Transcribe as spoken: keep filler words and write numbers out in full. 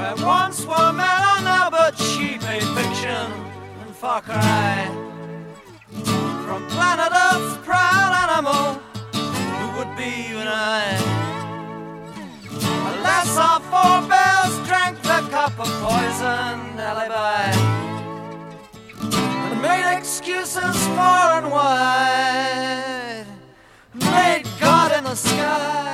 where once were men are now but cheap a fiction and far cry from planet Earth's proud animal who would be you and I. Alas, our forebears drank the cup of poisoned alibi and made excuses far and wide, made God in the sky.